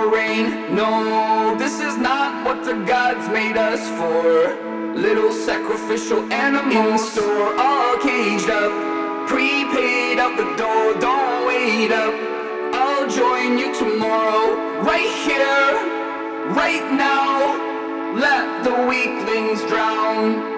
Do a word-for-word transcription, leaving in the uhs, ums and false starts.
no rain. No, this is not what the gods made us for. Little sacrificial animals in store, all caged up, prepaid out the door. Don't wait up, I'll join you tomorrow, right here, right now. Let the weaklings drown.